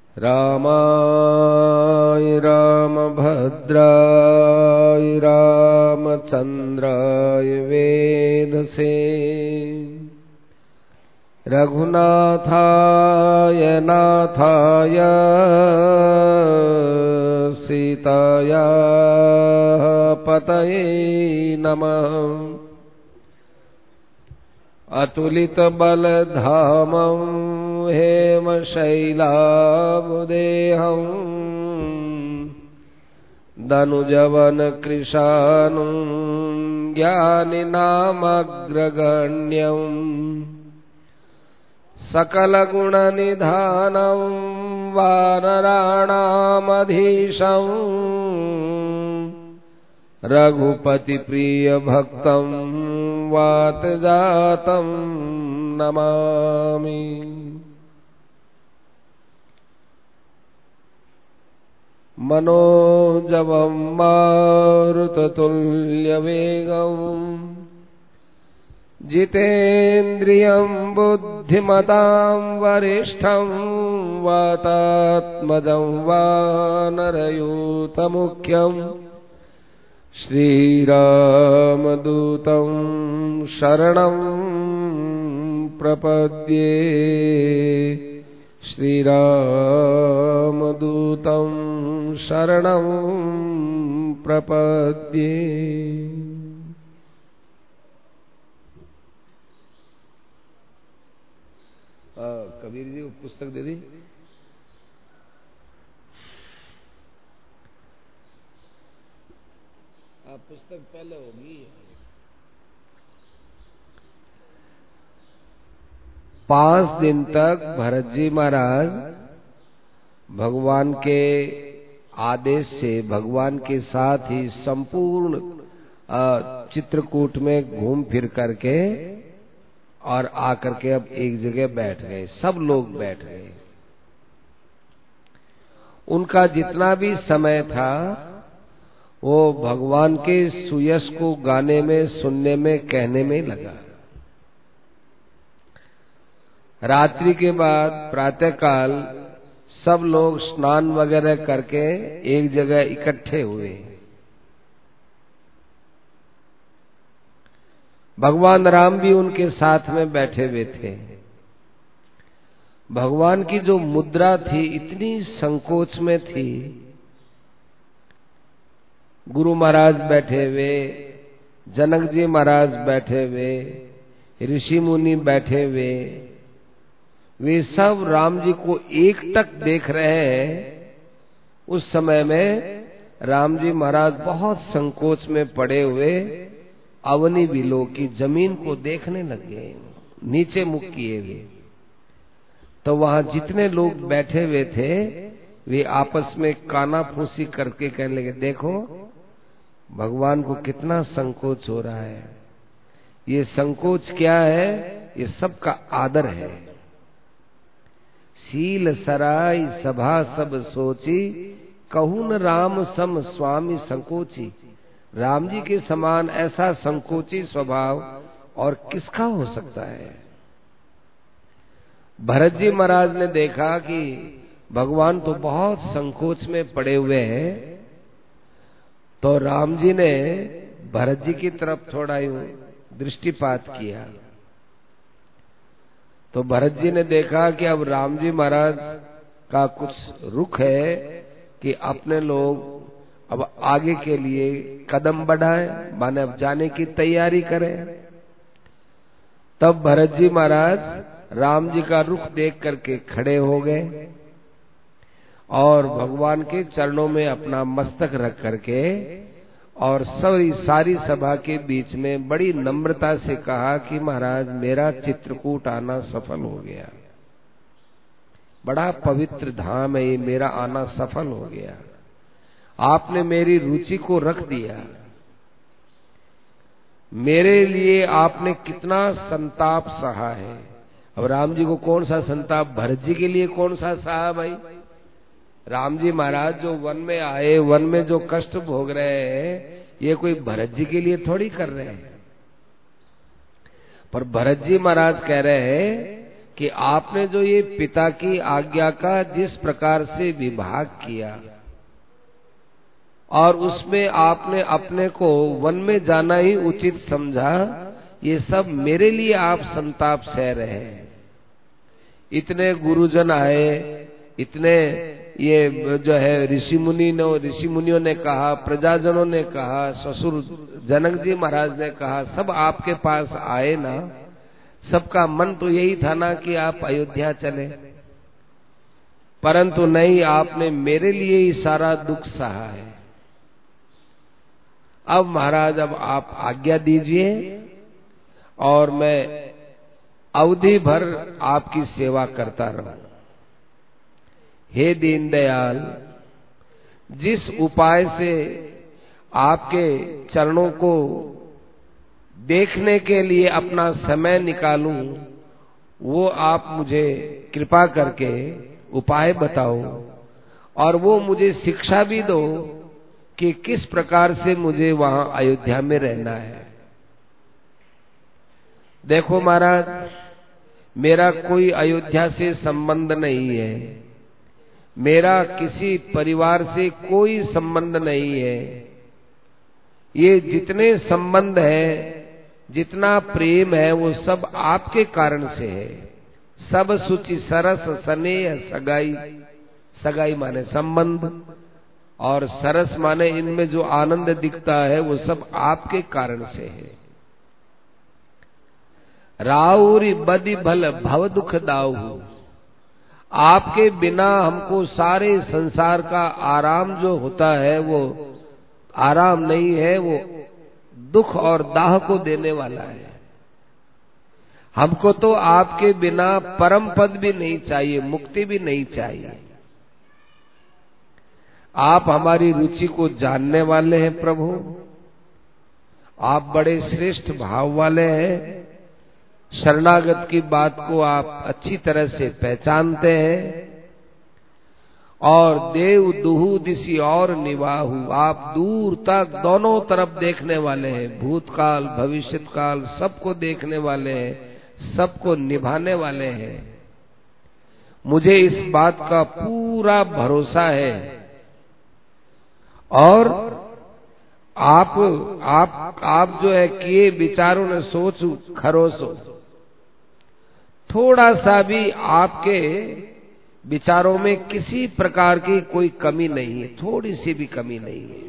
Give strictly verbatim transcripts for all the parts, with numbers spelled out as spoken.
रामाय रामभद्राय रामचन्द्राय वेधसे रघुनाथाय नाथाय सीताया पतये नमः। अतुलितबलधामं हेमशैलाबुदेहं दनुजवनकृशानुं ज्ञानिनामग्रगण्यम् सकलगुणनिधानं वानराणामधीशं रघुपतिप्रियभक्तं वातजातं नमामि। मनोजवं मारुततुल्यवेगं जितेन्द्रियं बुद्धिमतां वरिष्ठं वातात्मजं वानरयूतमुख्यं श्रीरामदूतं शरणं प्रपद्ये। श्रीरामदूतं शरणं प्रपद्ये। कबीर जी वो पुस्तक दे दी। आप पुस्तक पहले होगी। पांच दिन तक भरत जी महाराज भगवान के आदेश से भगवान के साथ ही संपूर्ण चित्रकूट में घूम फिर करके और आकर के अब एक जगह बैठ गए। सब लोग बैठ गए। उनका जितना भी समय था वो भगवान के सुयश को गाने में, सुनने में, कहने में लगा। रात्रि के बाद प्रातःकाल सब लोग स्नान वगैरह करके एक जगह इकट्ठे हुए। भगवान राम भी उनके साथ में बैठे हुए थे। भगवान की जो मुद्रा थी इतनी संकोच में थी। गुरु महाराज बैठे हुए, जनक जी महाराज बैठे हुए, ऋषि मुनि बैठे हुए, वे सब राम जी को एकटक देख रहे हैं। उस समय में राम जी महाराज बहुत संकोच में पड़े हुए अवनी बिलो की जमीन को देखने लग गए, नीचे मुख किए हुए। तो वहां जितने लोग बैठे हुए थे वे आपस में काना फूसी करके कहने लगे, देखो भगवान को कितना संकोच हो रहा है। ये संकोच क्या है? ये सबका आदर है। शील सराय सभा सब सोची, कहून राम सम स्वामी संकोची। राम जी के समान ऐसा संकोची स्वभाव और किसका हो सकता है? भरत जी महाराज ने देखा कि भगवान तो बहुत संकोच में पड़े हुए हैं, तो राम जी ने भरत जी की तरफ थोड़ा यूं दृष्टिपात किया। तो भरत जी ने देखा कि अब राम जी महाराज का कुछ रुख है कि अपने लोग अब आगे के लिए कदम बढ़ाएं, माने अब जाने की तैयारी करें। तब भरत जी महाराज राम जी का रुख देख करके खड़े हो गए और भगवान के चरणों में अपना मस्तक रख करके और सारी सारी सभा के बीच में बड़ी नम्रता से कहा कि महाराज मेरा चित्रकूट आना सफल हो गया। बड़ा पवित्र धाम है ये, मेरा आना सफल हो गया। आपने मेरी रुचि को रख दिया। मेरे लिए आपने कितना संताप सहा है। अब राम जी को कौन सा संताप, भरत जी के लिए कौन सा सहा भाई? राम जी महाराज जो वन में आए, वन में जो कष्ट भोग रहे हैं, ये कोई भरत जी के लिए थोड़ी कर रहे हैं। पर भरत जी महाराज कह रहे हैं कि आपने जो ये पिता की आज्ञा का जिस प्रकार से विभाग किया और उसमें आपने अपने को वन में जाना ही उचित समझा, ये सब मेरे लिए आप संताप सह रहे हैं। इतने गुरुजन आए, इतने ये जो है ऋषि मुनि ने ऋषि मुनियों ने कहा, प्रजाजनों ने कहा, ससुर जनक जी महाराज ने कहा, सब आपके पास आए ना। सबका मन तो यही था ना कि आप अयोध्या चले, परंतु नहीं, आपने मेरे लिए ही सारा दुख सहा है। अब महाराज अब आप आज्ञा दीजिए और मैं अवधि भर आपकी सेवा करता रहूं। हे दीनदयाल, जिस उपाय से आपके चरणों को देखने के लिए अपना समय निकालूं, वो आप मुझे कृपा करके उपाय बताओ और वो मुझे शिक्षा भी दो कि किस प्रकार से मुझे वहां अयोध्या में रहना है। देखो महाराज, मेरा कोई अयोध्या से संबंध नहीं है, मेरा किसी परिवार से कोई संबंध नहीं है। ये जितने संबंध है, जितना प्रेम है, वो सब आपके कारण से है। सब सुचि सरस स्नेह सगाई, सगाई माने संबंध और सरस माने इनमें जो आनंद दिखता है वो सब आपके कारण से है। राउरी बदि भल भव दुख दाऊ, आपके बिना हमको सारे संसार का आराम जो होता है वो आराम नहीं है, वो दुख और दाह को देने वाला है। हमको तो आपके बिना परम पद भी नहीं चाहिए, मुक्ति भी नहीं चाहिए। आप हमारी रुचि को जानने वाले हैं प्रभु, आप बड़े श्रेष्ठ भाव वाले हैं। शरणागत की बात को आप अच्छी तरह से पहचानते हैं और देव दुहु दिशि और निवाहु, आप दूर तक दोनों तरफ देखने वाले हैं, भूतकाल भविष्यकाल सबको देखने वाले हैं, सबको निभाने वाले हैं। मुझे इस बात का पूरा भरोसा है और आप आप आप जो है किए विचारों ने सोच खरोसो, थोड़ा सा भी आपके विचारों में किसी प्रकार की कोई कमी नहीं है, थोड़ी सी भी कमी नहीं है।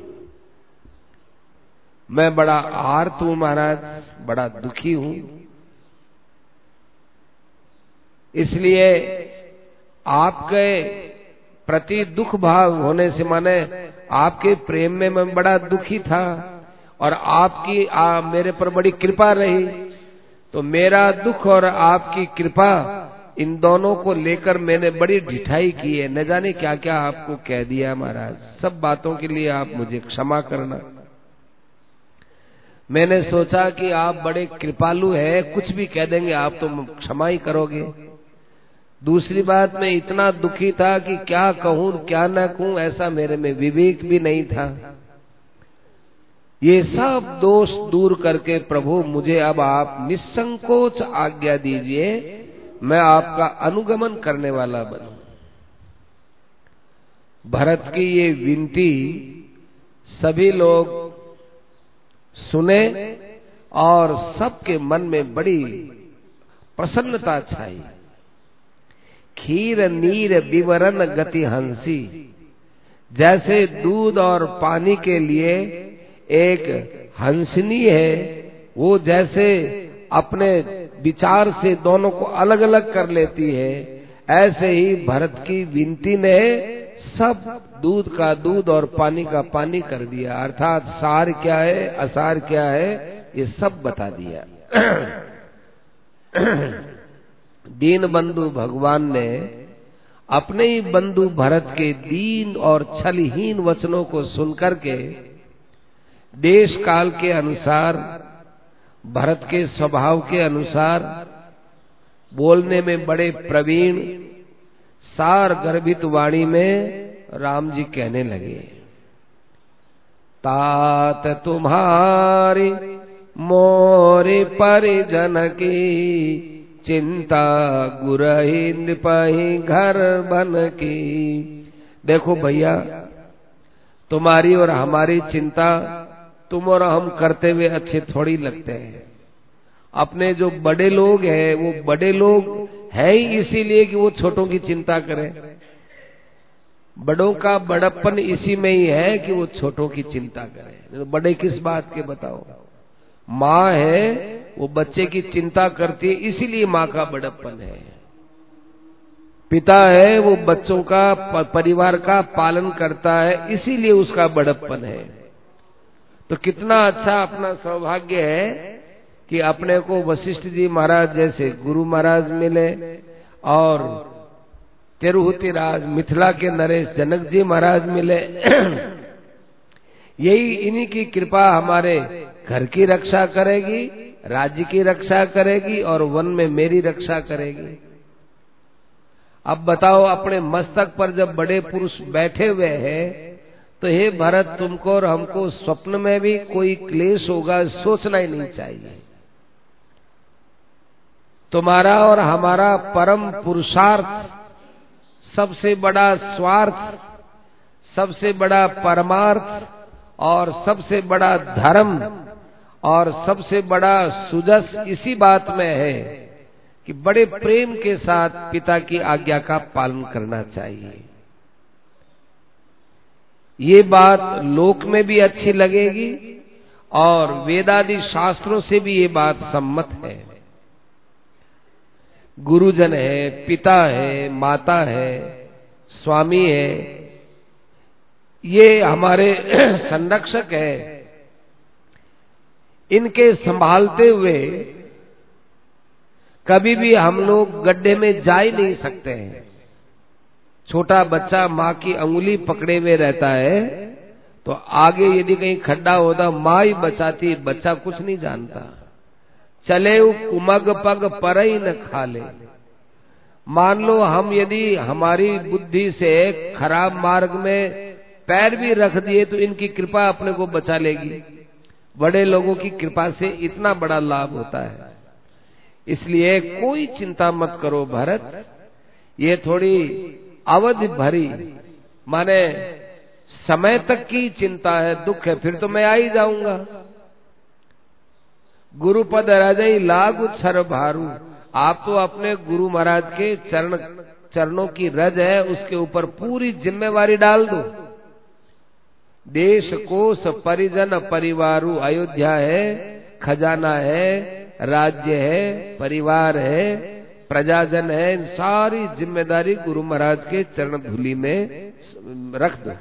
मैं बड़ा आर्त हूं महाराज, बड़ा दुखी हूं, इसलिए आपके प्रति दुख भाव होने से माने आपके प्रेम में मैं बड़ा दुखी था और आपकी आ, मेरे पर बड़ी कृपा रही, तो मेरा दुख और आपकी कृपा इन दोनों को लेकर मैंने बड़ी ढिठाई की है। न जाने क्या क्या आपको कह दिया महाराज, सब बातों के लिए आप मुझे क्षमा करना। मैंने सोचा कि आप बड़े कृपालु हैं, कुछ भी कह देंगे आप तो क्षमा ही करोगे। दूसरी बात, मैं इतना दुखी था कि क्या कहूं क्या न कहूं, ऐसा मेरे में विवेक भी नहीं था। ये सब दोष दूर करके प्रभु मुझे अब आप निसंकोच आज्ञा दीजिए, मैं आपका अनुगमन करने वाला बनूं। भरत की ये विनती सभी लोग सुने और सबके मन में बड़ी प्रसन्नता छाई। खीर नीर विवरण गति हंसी, जैसे दूध और पानी के लिए एक हंसनी है, वो जैसे अपने विचार से दोनों को अलग अलग कर लेती है, ऐसे ही भरत की विनती ने सब दूध का दूध और पानी का पानी कर दिया। अर्थात सार क्या है असार क्या है ये सब बता दिया। दीन बंधु भगवान ने अपने ही बंधु भरत के दीन और छलहीन वचनों को सुनकर के देश काल के अनुसार, भरत के स्वभाव के अनुसार बोलने में बड़े प्रवीण, सार गर्भित वाणी में राम जी कहने लगे, तात तुम्हारी मोरे परिजन की चिंता गुरहि नृपहि घर बन की। देखो भैया, तुम्हारी और हमारी चिंता तुम और हम करते हुए अच्छे थोड़ी लगते हैं। अपने जो बड़े लोग हैं वो बड़े लोग हैं ही इसीलिए कि वो छोटों की चिंता करें। बड़ों का बड़प्पन इसी में ही है कि वो छोटों की चिंता करें। तो बड़े किस बात के बताओ? माँ है वो बच्चे की चिंता करती है, इसीलिए माँ का बड़प्पन है। पिता है वो बच्चों का परिवार का पालन करता है, इसीलिए उसका बड़प्पन है। तो कितना अच्छा अपना सौभाग्य है कि अपने को वशिष्ठ जी महाराज जैसे गुरु महाराज मिले और तिरुहुति राज मिथिला के नरेश जनक जी महाराज मिले। यही इन्हीं की कृपा हमारे घर की रक्षा करेगी, राज्य की रक्षा करेगी और वन में मेरी रक्षा करेगी। अब बताओ, अपने मस्तक पर जब बड़े पुरुष बैठे हुए हैं तो हे भरत, तुमको और हमको स्वप्न में भी कोई क्लेश होगा सोचना ही नहीं चाहिए। तुम्हारा और हमारा परम पुरुषार्थ, सबसे बड़ा स्वार्थ, सबसे बड़ा परमार्थ और सबसे बड़ा धर्म और सबसे बड़ा सुजस इसी बात में है कि बड़े प्रेम के साथ पिता की आज्ञा का पालन करना चाहिए। ये बात लोक में भी अच्छी लगेगी और वेदादि शास्त्रों से भी ये बात सम्मत है। गुरुजन है, पिता है, माता है, स्वामी है, ये हमारे संरक्षक है। इनके संभालते हुए कभी भी हम लोग गड्ढे में जा ही नहीं सकते हैं। छोटा बच्चा माँ की अंगुली पकड़े हुए रहता है तो आगे यदि कहीं खड्डा होता माँ ही बचाती, बच्चा कुछ नहीं जानता। चले कुमग पग परई न खाले। मान लो हम यदि हमारी बुद्धि से खराब मार्ग में पैर भी रख दिए तो इनकी कृपा अपने को बचा लेगी। बड़े लोगों की कृपा से इतना बड़ा लाभ होता है। इसलिए कोई चिंता मत करो भरत, ये थोड़ी अवधि भरी माने समय तक की चिंता है, दुख है, फिर तो मैं आ ही जाऊंगा। गुरुपद हृदय लागु छर भारू। आप तो अपने गुरु महाराज के चरण चरणों की रज है, उसके ऊपर पूरी जिम्मेवारी डाल दो। देश कोश परिजन परिवारू, अयोध्या है, खजाना है, राज्य है, परिवार है, प्रजाजन है, इन सारी जिम्मेदारी गुरु महाराज के चरण धूलि में रख दो।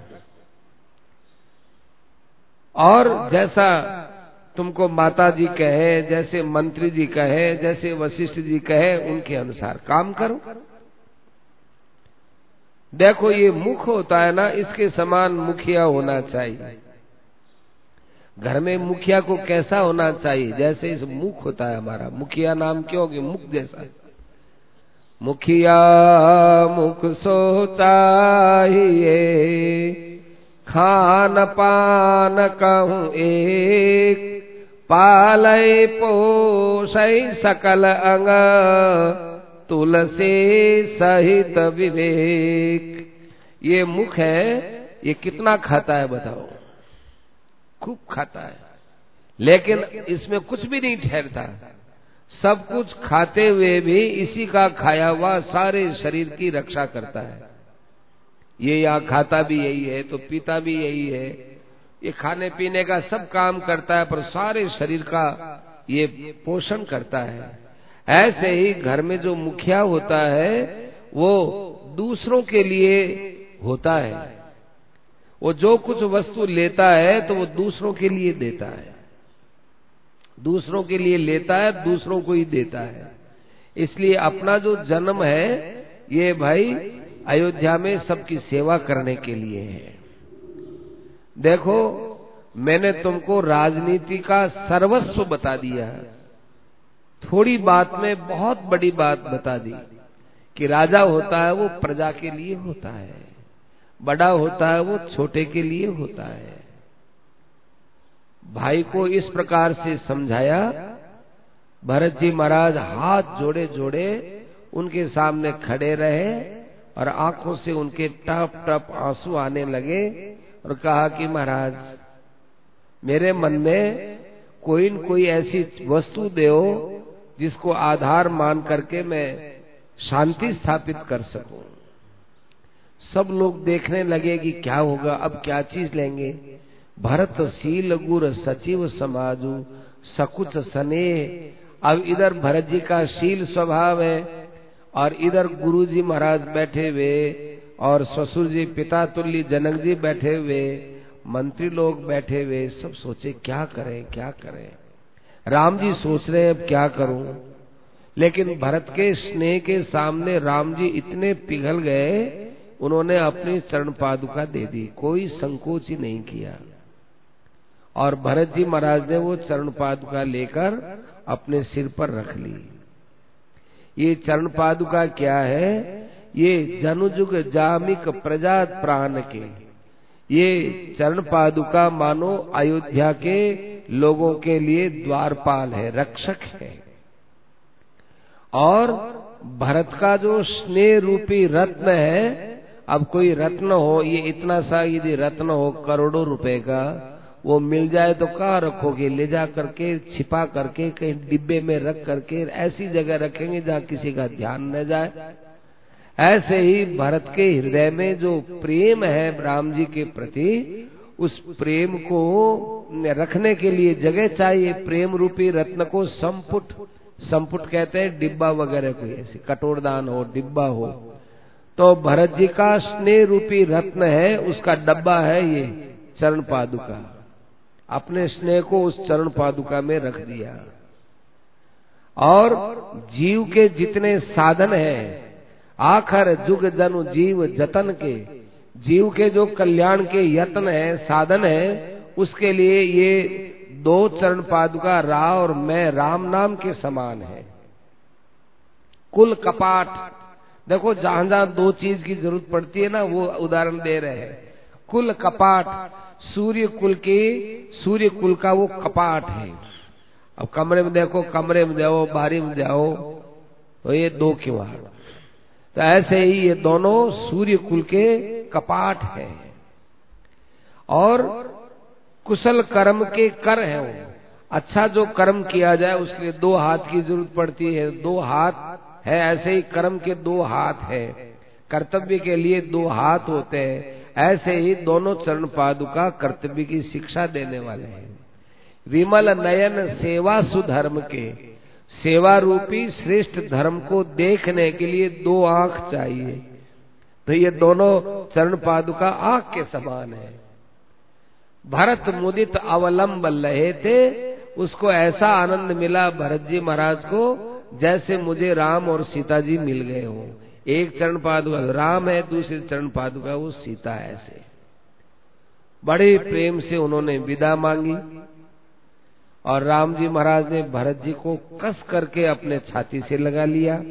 और जैसा तुमको माता जी कहे, जैसे मंत्री जी कहे, जैसे वशिष्ठ जी कहे, उनके अनुसार काम करो। देखो ये मुख होता है ना, इसके समान मुखिया होना चाहिए। घर में मुखिया को कैसा होना चाहिए? जैसे इस मुख होता है हमारा, मुखिया नाम क्यों कि मुख जैसा। मुखिया मुख सो चाहिए, खान पान कहूँ एक, पालय पोषय सकल अंग, तुलसी सहित विवेक। ये मुख है, ये कितना खाता है बताओ? खूब खाता है, लेकिन इसमें कुछ भी नहीं ठहरता। सब कुछ खाते हुए भी इसी का खाया हुआ सारे शरीर की रक्षा करता है। ये यहाँ खाता भी यही है तो पीता भी यही है, ये खाने पीने का सब काम करता है, पर सारे शरीर का ये पोषण करता है। ऐसे ही घर में जो मुखिया होता है वो दूसरों के लिए होता है। वो जो कुछ वस्तु लेता है तो वो दूसरों के लिए देता है, दूसरों के लिए लेता है, दूसरों को ही देता है। इसलिए अपना जो जन्म है ये भाई अयोध्या में सबकी सेवा करने के लिए है। देखो, मैंने तुमको राजनीति का सर्वस्व बता दिया, थोड़ी बात में बहुत बड़ी बात बता दी कि राजा होता है वो प्रजा के लिए होता है, बड़ा होता है वो छोटे के लिए होता है। भाई को इस प्रकार से समझाया। भरत जी महाराज हाथ जोड़े जोड़े उनके सामने खड़े रहे और आंखों से उनके टप टप आंसू आने लगे और कहा कि महाराज, मेरे मन में कोई न कोई ऐसी वस्तु दो जिसको आधार मान करके मैं शांति स्थापित कर सकूं। सब लोग देखने लगे कि क्या होगा, अब क्या चीज लेंगे। भरत शील गुर सचिव समाजू सकुच स्नेह। अब इधर भरत जी का शील स्वभाव है और इधर गुरु जी महाराज बैठे हुए और ससुर जी पिता तुल्य जनक जी बैठे हुए, मंत्री लोग बैठे हुए। सब सोचे क्या करें क्या करें। राम जी सोच रहे हैं अब क्या करूं, लेकिन भरत के स्नेह के सामने राम जी इतने पिघल गए, उन्होंने अपनी चरण पादुका दे दी, कोई संकोच ही नहीं किया। और भरत जी महाराज ने वो चरण पादुका लेकर अपने सिर पर रख ली। ये चरण पादुका क्या है? ये जनुजुग जामिक प्रजा प्राण के, ये चरण पादुका मानो अयोध्या के लोगों के लिए द्वारपाल है, रक्षक है। और भरत का जो स्नेह रूपी रत्न है, अब कोई रत्न हो, ये इतना सा यदि रत्न हो करोड़ों रुपए का, वो मिल जाए तो कहाँ रखोगे? ले जा करके छिपा करके कहीं डिब्बे में रख करके ऐसी जगह रखेंगे जहाँ किसी का ध्यान न जाए। ऐसे ही भरत के हृदय में जो प्रेम है राम जी के प्रति, उस प्रेम को रखने के लिए जगह चाहिए। प्रेम रूपी रत्न को संपुट, संपुट कहते हैं डिब्बा वगैरह, कोई ऐसी कटोरदान हो, डिब्बा हो। तो भरत जी का स्नेह रूपी रत्न है, उसका डब्बा है ये चरण पादुका। अपने स्नेह को उस चरण पादुका में रख दिया। और जीव के जितने साधन हैं, आखर जुग जनु जीव जतन के, जीव के जो कल्याण के यत्न है, साधन है, उसके लिए ये दो चरण पादुका रा और मैं राम नाम के समान है। कुल कपाट, देखो जहां जहां दो चीज की जरूरत पड़ती है ना, वो उदाहरण दे रहे हैं। कुल कपाट, सूर्य कुल की, सूर्य कुल का वो कपाट है। अब कमरे में देखो, कमरे में जाओ, बारी में जाओ, तो ये दो किवाड़। तो ऐसे ही ये दोनों सूर्य कुल के कपाट हैं। और कुशल कर्म के कर हैं वो। अच्छा जो कर्म किया जाए उसके लिए दो हाथ की जरूरत पड़ती है, दो हाथ है। ऐसे ही कर्म के दो हाथ है, कर्तव्य के लिए दो हाथ होते हैं। ऐसे ही दोनों चरण पादुका कर्तव्य की शिक्षा देने वाले हैं। विमल नयन सेवा सुधर्म के, सेवा रूपी श्रेष्ठ धर्म को देखने के लिए दो आंख चाहिए। तो ये दोनों चरण पादुका आंख के समान है। भरत मुदित अवलंब लहे थे, उसको ऐसा आनंद मिला भरत जी महाराज को जैसे मुझे राम और सीता जी मिल गए हों। एक चरण पादुका राम है, दूसरी चरण पादुका वो सीता है। ऐसे बड़े प्रेम से उन्होंने विदा मांगी और राम जी महाराज ने भरत जी को कस करके अपने छाती से लगा लिया।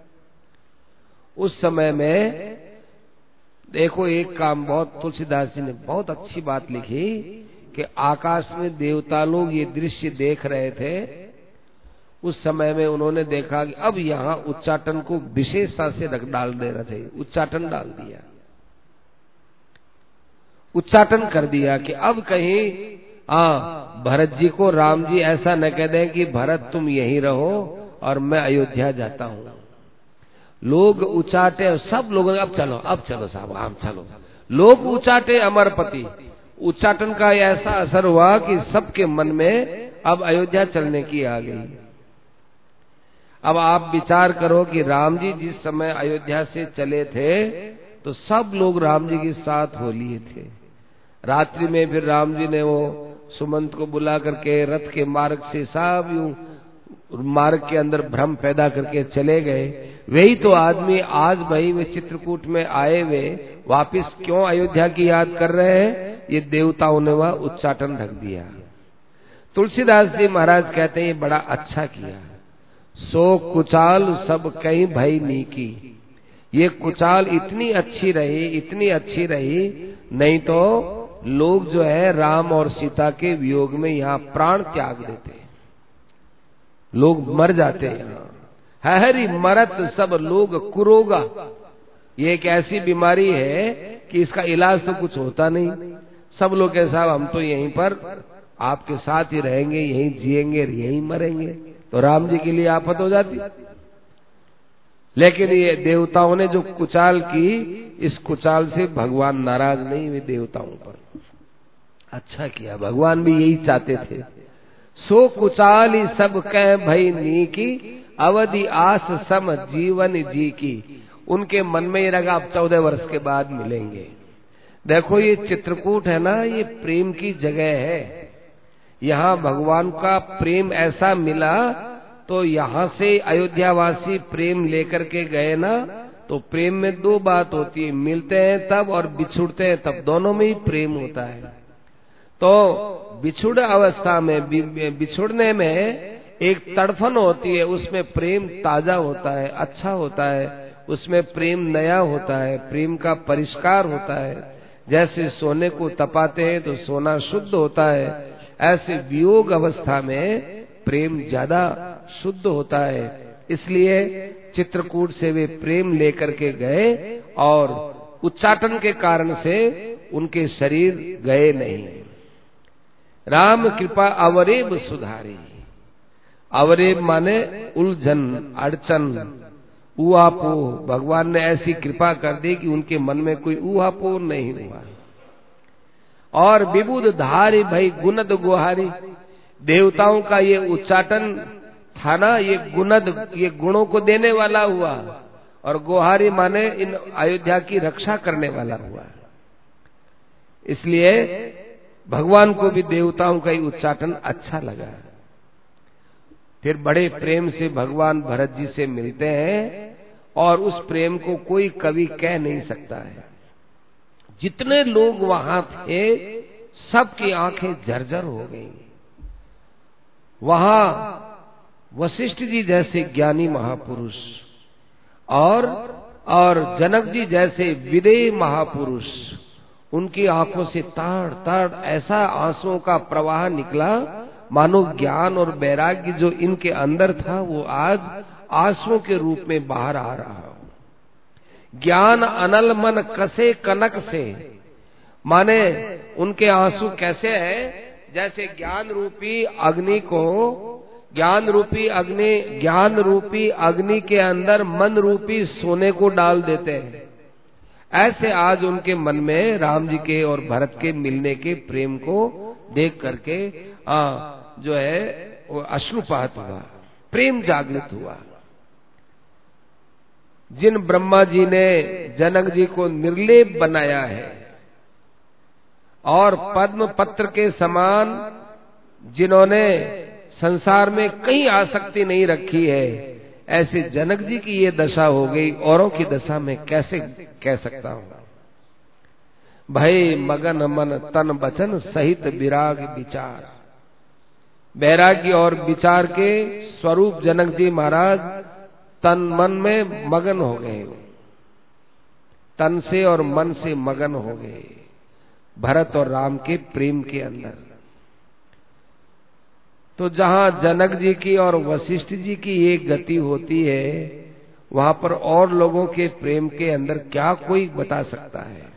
उस समय में देखो एक काम बहुत तुलसीदास जी ने बहुत अच्छी बात लिखी कि आकाश में देवता लोग ये दृश्य देख रहे थे। उस समय में उन्होंने देखा कि अब यहाँ उच्चाटन को विशेषता से रख डाल देना चाहिए। उच्चाटन डाल दिया, उच्चाटन कर दिया कि अब कहीं हाँ भरत जी को राम जी ऐसा न कह दें कि भरत तुम यहीं रहो और मैं अयोध्या जाता हूँ। लोग उचाटे, सब लोग अब चलो अब चलो साहब आप चलो। लोग उचाटे अमरपति, उच्चाटन का ऐसा असर हुआ कि सबके मन में अब अयोध्या चलने की आ गई। अब आप विचार करो कि राम जी जिस समय अयोध्या से चले थे तो सब लोग राम जी के साथ हो लिए थे। रात्रि में फिर राम जी ने वो सुमंत को बुला करके रथ के मार्ग से सब यूं मार्ग के अंदर भ्रम पैदा करके चले गए। वही तो आदमी आज भाई वे चित्रकूट में आए वे वापिस क्यों अयोध्या की याद कर रहे हैं? ये देवताओं ने वह उच्चाटन ढक दिया। तुलसीदास जी महाराज कहते हैं ये बड़ा अच्छा किया। सो कुचाल सब कहीं भई नीकी, ये कुचाल इतनी अच्छी रही, इतनी अच्छी रही, नहीं तो लोग जो है राम और सीता के वियोग में यहाँ प्राण त्याग देते हैं, लोग मर जाते हैं। यहाँ हरी मरत सब लोग कुरोगा, ये एक ऐसी बीमारी है कि इसका इलाज तो कुछ होता नहीं। सब लोग कहे साहब हम तो यहीं पर आपके साथ ही रहेंगे, यहीं जिएंगे, यहीं मरेंगे। तो राम जी के लिए आफत हो जाती। लेकिन ये देवताओं ने जो कुचाल की, इस कुचाल से भगवान नाराज नहीं हुए देवताओं पर। अच्छा किया, भगवान भी यही चाहते थे। सो कुचाली सब कह भई नी की, अवधि आस सम जीवन जी की। उनके मन में ये लगा अब चौदह वर्ष के बाद मिलेंगे। देखो ये चित्रकूट है ना, ये प्रेम की जगह है। यहाँ भगवान का प्रेम ऐसा मिला, तो यहाँ से अयोध्यावासी प्रेम लेकर के गए ना, तो प्रेम में दो बात होती है, मिलते हैं तब और बिछुड़ते हैं तब, दोनों में ही प्रेम होता है। तो बिछुड़ अवस्था में, बिछुड़ने में एक तड़फन होती है, उसमें प्रेम ताजा होता है, अच्छा होता है, उसमें प्रेम नया होता है, प्रेम का परिष्कार होता है। जैसे सोने को तपाते हैं तो सोना शुद्ध होता है, ऐसे वियोग अवस्था में प्रेम ज्यादा शुद्ध होता है। इसलिए चित्रकूट से वे प्रेम लेकर के गए और उच्चाटन के कारण से उनके शरीर गए नहीं। राम कृपा अवरेब सुधारी। अवरेब माने उलझन, अड़चन, ऊहापो। भगवान ने ऐसी कृपा कर दी कि उनके मन में कोई ऊहापो नहीं हुआ। और विबुध धारी भई गुणद गुहारी। देवताओं का ये उच्चाटन था ना, ये गुणद, ये गुणों को देने वाला हुआ। और गुहारी माने इन अयोध्या की रक्षा करने वाला हुआ। इसलिए भगवान को भी देवताओं का ही उच्चाटन अच्छा लगा। फिर बड़े प्रेम से भगवान भरत जी से मिलते हैं, और उस प्रेम को कोई कवि कह नहीं सकता है। जितने लोग वहां थे सबकी आंखें झरझर हो गईं। वहां वशिष्ठ जी जैसे ज्ञानी महापुरुष और और जनक जी जैसे विदेह महापुरुष, उनकी आंखों से ताड़ ताड़ ऐसा आंसुओं का प्रवाह निकला, मानो ज्ञान और वैराग्य जो इनके अंदर था वो आज आंसुओं के रूप में बाहर आ रहा हो। ज्ञान अनल मन कसे कनक से, माने उनके आंसू कैसे हैं, जैसे ज्ञान रूपी अग्नि को, ज्ञान रूपी अग्नि ज्ञान रूपी अग्नि के अंदर मन रूपी सोने को डाल देते हैं। ऐसे आज उनके मन में राम जी के और भरत के मिलने के प्रेम को देख करके आ, जो है वो अश्रुपात हुआ, प्रेम जागृत हुआ। जिन ब्रह्मा जी ने जनक जी को निर्लेप बनाया है और पद्म पत्र के समान जिन्होंने संसार में कहीं आसक्ति नहीं रखी है, ऐसे जनक जी की ये दशा हो गई, औरों की दशा में कैसे कह सकता हूं। भय मगन मन तन बचन सहित विराग विचार। वैराग्य और विचार के स्वरूप जनक जी महाराज तन मन में मगन हो गए, तन से और मन से मगन हो गए भरत और राम के प्रेम के अंदर। तो जहां जनक जी की और वशिष्ठ जी की एक गति होती है, वहां पर और लोगों के प्रेम के अंदर क्या कोई बता सकता है।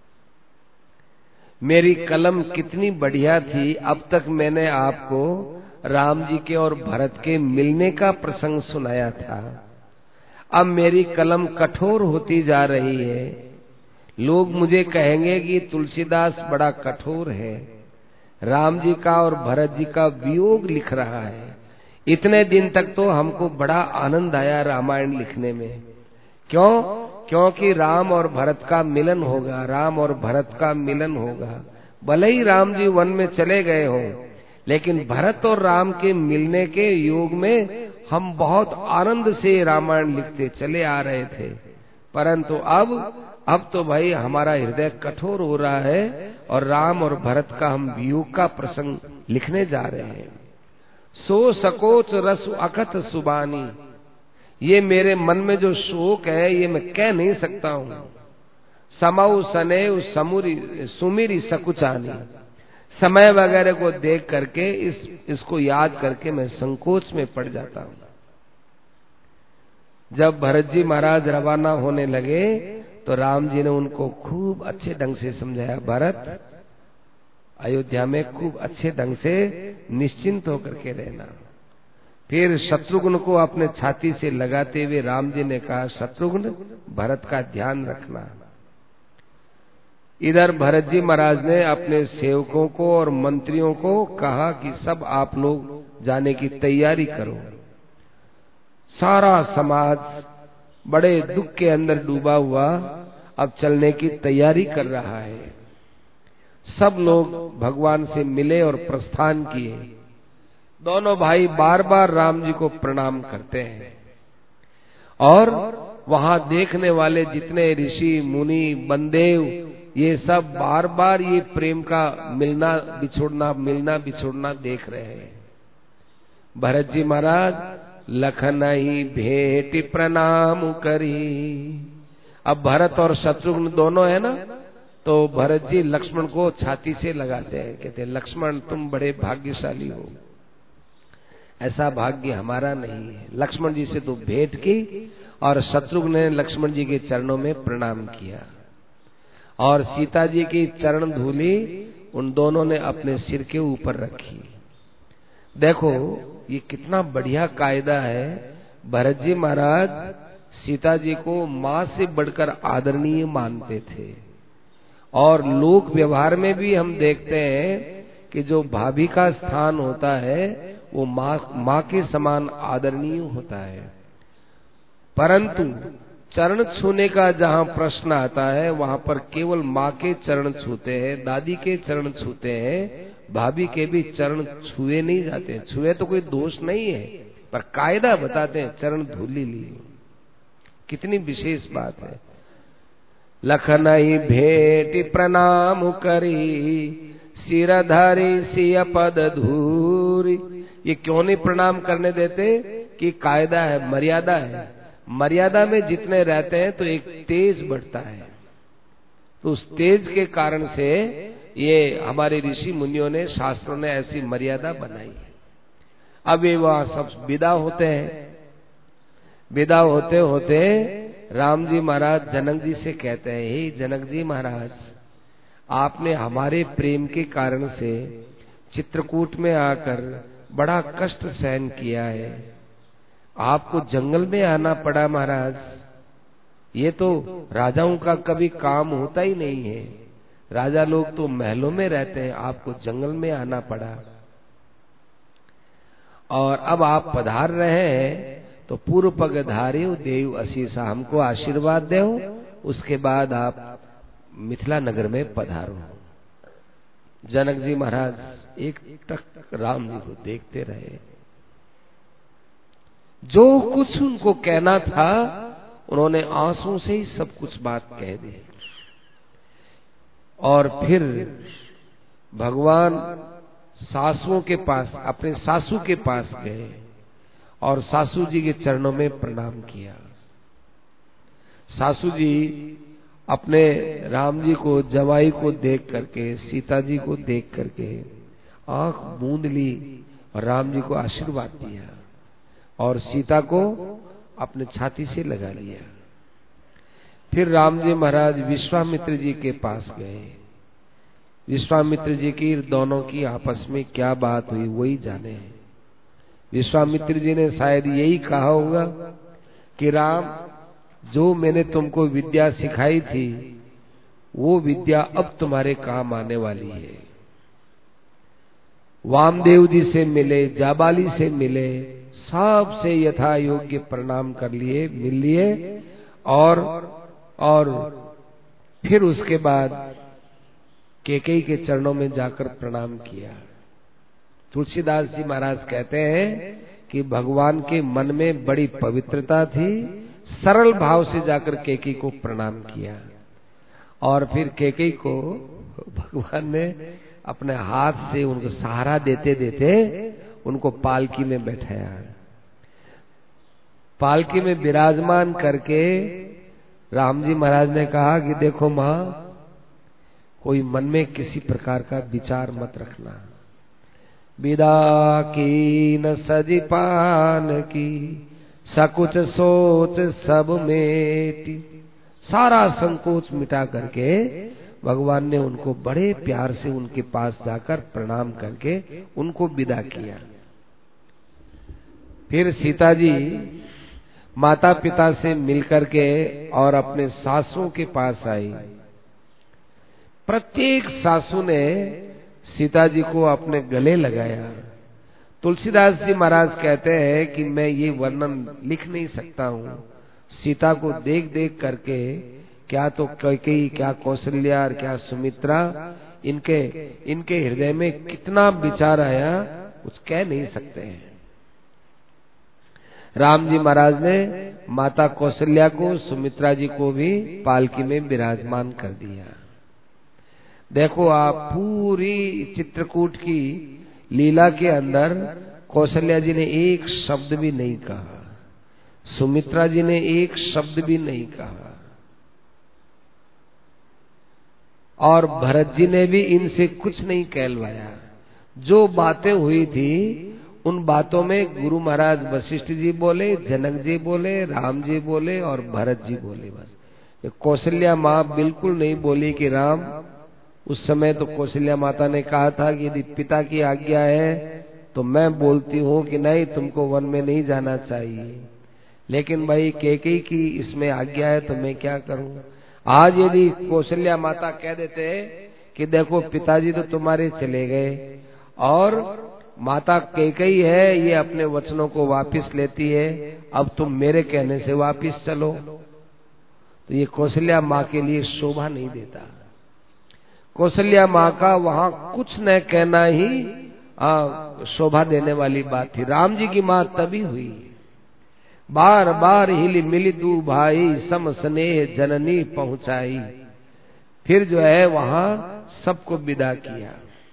मेरी कलम कितनी बढ़िया थी, अब तक मैंने आपको राम जी के और भरत के मिलने का प्रसंग सुनाया था। अब मेरी कलम कठोर होती जा रही है। लोग मुझे कहेंगे कि तुलसीदास बड़ा कठोर है, राम जी का और भरत जी का वियोग लिख रहा है। इतने दिन तक तो हमको बड़ा आनंद आया रामायण लिखने में। क्यों? क्योंकि राम और भरत का मिलन होगा, राम और भरत का मिलन होगा। भले ही राम जी वन में चले गए हों, लेकिन भरत और राम के मिलने के योग में हम बहुत आनंद से रामायण लिखते चले आ रहे थे। परंतु अब अब तो भाई हमारा हृदय कठोर हो रहा है और राम और भरत का हम वियोग का प्रसंग लिखने जा रहे हैं। सो सकोच रस अकथ सुबानी, ये मेरे मन में जो शोक है ये मैं कह नहीं सकता हूँ। समऊ सने समुरी सुमिरी सकुचानी, समय वगैरह को देख करके इस इसको याद करके मैं संकोच में पड़ जाता हूँ। जब भरत जी महाराज रवाना होने लगे तो राम जी ने उनको खूब अच्छे ढंग से समझाया, भरत अयोध्या में खूब अच्छे ढंग से निश्चिंत होकर के रहना। फिर शत्रुघ्न को अपने छाती से लगाते हुए राम जी ने कहा, शत्रुघ्न भरत का ध्यान रखना। इधर भरत जी महाराज ने अपने सेवकों को और मंत्रियों को कहा कि सब आप लोग जाने की तैयारी करो। सारा समाज बड़े दुख के अंदर डूबा हुआ अब चलने की तैयारी कर रहा है। सब लोग भगवान से मिले और प्रस्थान किए। दोनों भाई बार बार राम जी को प्रणाम करते हैं और वहां देखने वाले जितने ऋषि मुनि बंदेव ये सब बार बार ये प्रेम का मिलना बिछोड़ना मिलना बिछोड़ना देख रहे हैं। भरत जी महाराज लखनई भेंट प्रणाम करी। अब भरत और शत्रुघ्न दोनों है ना, तो भरत जी लक्ष्मण को छाती से लगाते हैं, कहते हैं लक्ष्मण तुम बड़े भाग्यशाली हो, ऐसा भाग्य हमारा नहीं है। लक्ष्मण जी से तो भेंट की और शत्रुघ्न ने लक्ष्मण जी के चरणों में प्रणाम किया और सीता जी की चरण धूली उन दोनों ने अपने सिर के ऊपर रखी। देखो ये कितना बढ़िया कायदा है। भरत जी महाराज सीता जी को माँ से बढ़कर आदरणीय मानते थे और लोक व्यवहार में भी हम देखते हैं कि जो भाभी का स्थान होता है वो माँ माँ के समान आदरणीय होता है। परंतु चरण छूने का जहाँ प्रश्न आता है वहां पर केवल माँ के चरण छूते हैं, दादी के चरण छूते हैं, भाभी के भी चरण छुए नहीं जाते। छुए तो कोई दोष नहीं है, पर कायदा बताते हैं चरण धूली ली। कितनी विशेष बात है। लखनई भेंट प्रणाम करी, सिरधारी सिय पद धूरी। ये क्यों नहीं प्रणाम करने देते कि कायदा है, मर्यादा है। मर्यादा में जितने रहते हैं तो एक तेज बढ़ता है, तो उस तेज के कारण से ये हमारे ऋषि मुनियों ने शास्त्रों ने ऐसी मर्यादा बनाई है। अब ये वहां सब विदा होते हैं। विदा होते होते राम जी महाराज जनक जी से कहते हैं, हे जनक जी महाराज, आपने हमारे प्रेम के कारण से चित्रकूट में आकर बड़ा कष्ट सहन किया है, आपको जंगल में आना पड़ा महाराज। ये तो राजाओं का कभी काम होता ही नहीं है, राजा लोग तो महलों में रहते हैं, आपको जंगल में आना पड़ा। और अब आप पधार रहे हैं तो पूर्व पग धार्यो देव अशीसा, हमको आशीर्वाद दो, उसके बाद आप मिथिला नगर में पधारो। जनक जी महाराज एक टक राम जी को देखते रहे। जो कुछ उनको कहना था उन्होंने आंसू से ही सब कुछ बात कह दी। और फिर भगवान सासुओं के पास, अपने सासू के पास गए और सासू जी के चरणों में प्रणाम किया। सासू जी अपने राम जी को, जवाई को देख करके, सीता जी को देख करके आंख मूंद ली और राम जी को आशीर्वाद दिया और सीता को अपने छाती से लगा लिया। फिर राम जी महाराज विश्वामित्र जी के पास गए। विश्वामित्र जी की दोनों की आपस में क्या बात हुई वही जाने। विश्वामित्र जी ने शायद यही कहा होगा कि राम, जो मैंने तुमको विद्या सिखाई थी वो विद्या अब तुम्हारे काम आने वाली है। वामदेव जी से मिले, जाबाली से मिले, सबसे यथा योग्य प्रणाम कर लिए, मिल लिए और और फिर उसके बाद कैकेयी के चरणों में जाकर प्रणाम किया। तुलसीदास जी महाराज कहते हैं कि भगवान के मन में बड़ी पवित्रता थी, सरल भाव से जाकर कैकेयी को प्रणाम किया और फिर कैकेयी को भगवान ने अपने हाथ से उनको सहारा देते देते उनको पालकी में बैठाया। पालकी में विराजमान करके राम जी महाराज ने कहा कि देखो माँ, कोई मन में किसी प्रकार का विचार मत रखना। विदा की न सजी पान की, सकुच सोच सब मेटी। सारा संकोच मिटा करके भगवान ने उनको बड़े प्यार से उनके पास जाकर प्रणाम करके उनको विदा किया। फिर सीता जी माता पिता से मिलकर के और अपने सासुओं के पास आई। प्रत्येक सासू ने सीता जी को अपने गले लगाया। तुलसीदास जी महाराज कहते हैं कि मैं ये वर्णन लिख नहीं सकता हूँ। सीता को देख देख करके क्या तो कैकेयी, क्या कौशल्या और क्या सुमित्रा, इनके इनके हृदय में कितना विचार आया कुछ कह नहीं सकते हैं। राम जी महाराज ने माता कौशल्या को, सुमित्रा जी को भी पालकी में विराजमान कर दिया। देखो आप, पूरी चित्रकूट की लीला के अंदर कौशल्या जी ने एक शब्द भी नहीं कहा, सुमित्रा जी ने एक शब्द भी नहीं कहा, और भरत जी ने भी इनसे कुछ नहीं कहलवाया। जो बातें हुई थी उन बातों में गुरु महाराज वशिष्ठ जी बोले, जनक जी बोले, राम जी बोले और भरत जी बोले। बस कौशल्या माँ बिल्कुल नहीं बोली कि राम, उस समय तो कौशल्या माता ने कहा था कि यदि पिता की आज्ञा है तो मैं बोलती हूँ कि नहीं, तुमको वन में नहीं जाना चाहिए, लेकिन भाई कैकेयी की इसमें आज्ञा है तो मैं क्या करूँ। आज यदि कौशल्या माता कह देते कि देखो पिताजी तो तुम्हारे चले गए और माता कैकेयी है, ये अपने वचनों को वापस लेती है, अब तुम मेरे कहने से वापस चलो, तो ये कौशल्या माँ के लिए शोभा नहीं देता। कौशल्या माँ का वहां कुछ न कहना ही शोभा देने वाली बात थी। राम जी की माँ तभी हुई, बार बार हिली मिली दू भाई, सम स्नेह जननी पहुंचाई। फिर जो है वहां सबको विदा किया।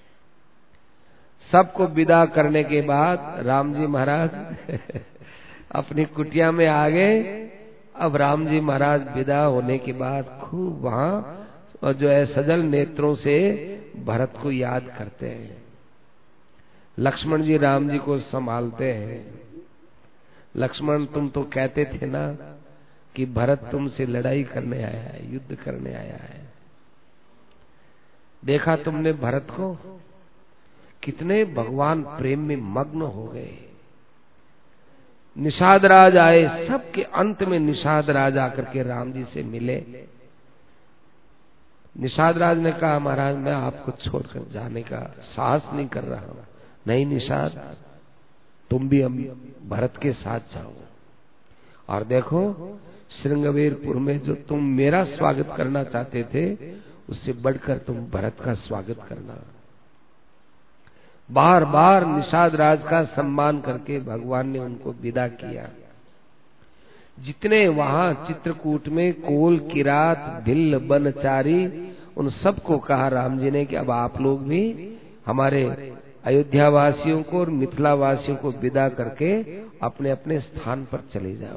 सबको विदा करने के बाद राम जी महाराज अपनी कुटिया में आ गए। अब राम जी महाराज विदा होने के बाद खूब वहां और जो है सजल नेत्रों से भरत को याद करते हैं। लक्ष्मण जी राम जी को संभालते हैं। लक्ष्मण, तुम तो कहते थे ना कि भरत तुमसे लड़ाई करने आया है, युद्ध करने आया है। देखा तुमने भरत को, कितने भगवान प्रेम में मग्न हो गए। निषाद राज आए, सबके अंत में निषाद राज आकर के राम जी से मिले। निषाद राज ने कहा, महाराज मैं आपको छोड़कर जाने का साहस नहीं कर रहा हूं। नहीं निषाद, तुम भी हम भरत के साथ जाओ, और देखो श्रृंगवेरपुर में जो तुम मेरा स्वागत करना चाहते थे उससे बढ़कर तुम भरत का स्वागत करना। बार बार निषाद राज का सम्मान करके भगवान ने उनको विदा किया। जितने वहां चित्रकूट में कोल, किरात, भिल्ल, बनचारी, उन सबको कहा राम जी ने कि अब आप लोग भी हमारे अयोध्या वासियों को और मिथिला वासियों को विदा करके अपने अपने स्थान पर चले जाओ।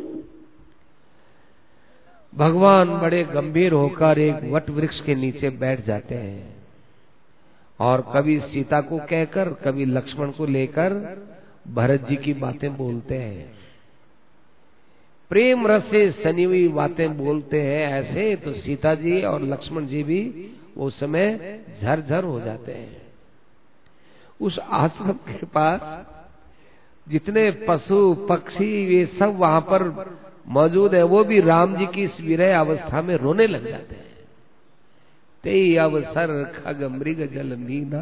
भगवान बड़े गंभीर होकर एक वट वृक्ष के नीचे बैठ जाते हैं और कभी सीता को कहकर, कभी लक्ष्मण को लेकर भरत जी की बातें बोलते हैं। प्रेम रस से सनी हुई बातें बोलते हैं ऐसे, तो सीता जी और लक्ष्मण जी भी वो समय झरझर हो जाते हैं। उस आश्रम के पास जितने पशु पक्षी वे सब वहां पर मौजूद है, वो भी राम जी की इस विरह अवस्था में रोने लग जाते हैं। ते अवसर खग मृग जल मीना,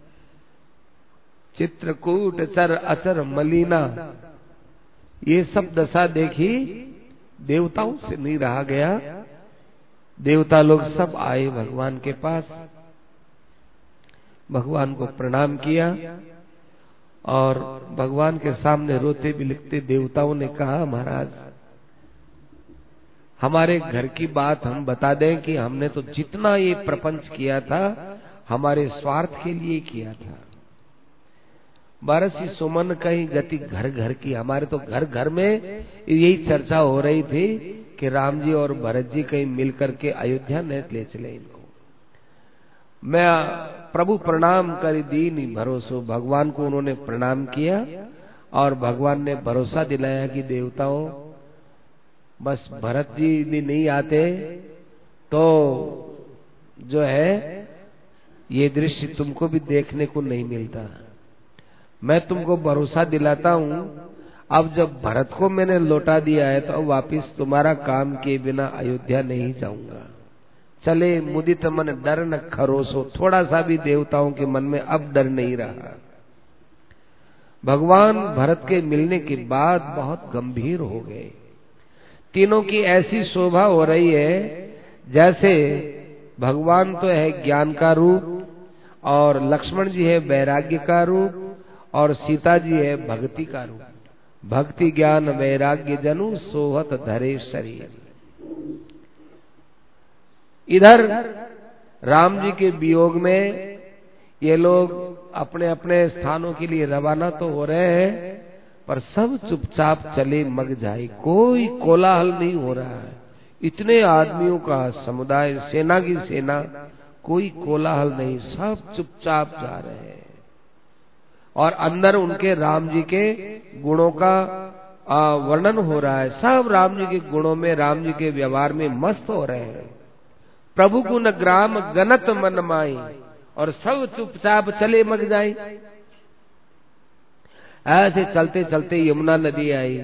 चित्रकूट चर अचर मलीना। ये सब दशा देखी देवताओं से नहीं रहा गया। देवता लोग सब आए भगवान के पास, भगवान को प्रणाम किया और भगवान के सामने रोते बिलखते देवताओं ने कहा, महाराज हमारे घर की बात हम बता दें कि हमने तो जितना ये प्रपंच किया था हमारे स्वार्थ के लिए किया था। बारसी सुमन कहीं गति घर घर की। हमारे तो घर घर में यही चर्चा हो रही थी कि राम जी और भरत जी कहीं मिल करके अयोध्या न ले चले इनको। मैं प्रभु प्रणाम कर दीन भरोसो, भगवान को उन्होंने प्रणाम किया और भगवान ने भरोसा दिलाया कि देवताओं बस भरत जी भी नहीं आते तो जो है ये दृश्य तुमको भी देखने को नहीं मिलता। मैं तुमको भरोसा दिलाता हूँ, अब जब भरत को मैंने लौटा दिया है तो अब वापिस तुम्हारा काम किए बिना अयोध्या नहीं जाऊंगा। चले मुदित मन डर न खरोसो, थोड़ा सा भी देवताओं के मन में अब डर नहीं रहा। भगवान भरत के मिलने के बाद बहुत गंभीर हो गए। तीनों की ऐसी शोभा हो रही है जैसे भगवान तो है ज्ञान का रूप, और लक्ष्मण जी है वैराग्य का रूप, और सीता जी है भक्ति का रूप। भक्ति ज्ञान वैराग्य जनु सोहत धरे शरीर। इधर राम जी के वियोग में ये लोग अपने अपने स्थानों के लिए रवाना तो हो रहे हैं, पर सब चुपचाप चले मग जाए, कोई कोलाहल नहीं हो रहा है। इतने आदमियों का समुदाय, सेना की सेना, कोई कोलाहल नहीं, सब चुपचाप जा रहे हैं। और अंदर उनके राम जी के गुणों का वर्णन हो रहा है। सब राम जी के गुणों में, राम जी के व्यवहार में मस्त हो रहे हैं। प्रभु गुण ग्राम गनत मन माई, और सब चुपचाप चले मग जाए। ऐसे चलते चलते यमुना नदी आई।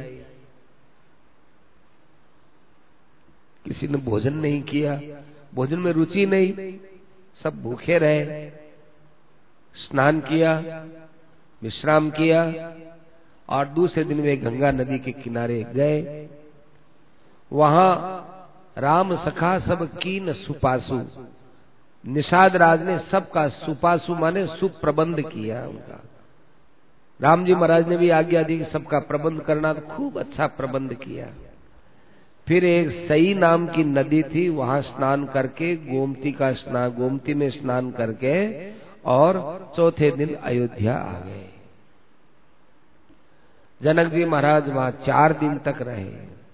किसी ने भोजन नहीं किया, भोजन में रुचि नहीं, सब भूखे रहे। स्नान किया, विश्राम किया, और दूसरे दिन वे गंगा नदी के किनारे गए। वहां राम सखा सब कीन सुपासु, निषाद राज ने सबका सुपासु माने सुप्रबंध किया उनका। राम जी महाराज ने भी आज्ञा दी सबका प्रबंध करना, तो खूब अच्छा प्रबंध किया। फिर एक सई नाम की नदी थी, वहां स्नान करके गोमती का स्नान, गोमती में स्नान करके और चौथे दिन अयोध्या आ गए। जनक जी महाराज वहां चार दिन तक रहे।